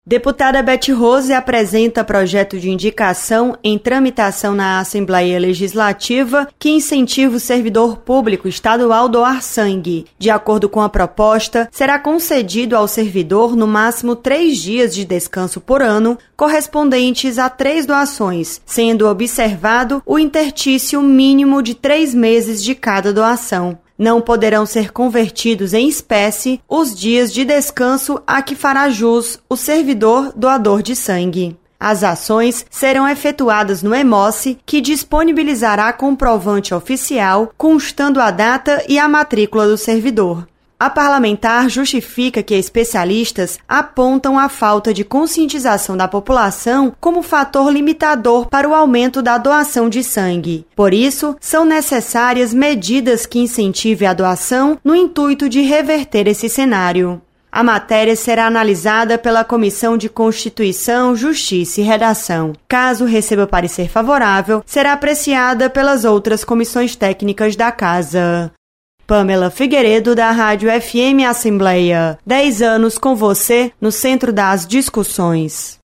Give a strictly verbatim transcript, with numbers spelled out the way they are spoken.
Deputada Beth Rose apresenta projeto de indicação em tramitação na Assembleia Legislativa que incentiva o servidor público estadual a doar sangue. De acordo com a proposta, será concedido ao servidor no máximo três dias de descanso por ano, correspondentes a três doações, sendo observado o intertício mínimo de três meses de cada doação. Não poderão ser convertidos em espécie os dias de descanso a que fará jus o servidor doador de sangue. As ações serão efetuadas no EMOSSE, que disponibilizará comprovante oficial constando a data e a matrícula do servidor. A parlamentar justifica que especialistas apontam a falta de conscientização da população como fator limitador para o aumento da doação de sangue. Por isso, são necessárias medidas que incentivem a doação no intuito de reverter esse cenário. A matéria será analisada pela Comissão de Constituição, Justiça e Redação. Caso receba parecer favorável, será apreciada pelas outras comissões técnicas da Casa. Pamela Figueiredo, da Rádio F M Assembleia. Dez anos com você no centro das discussões.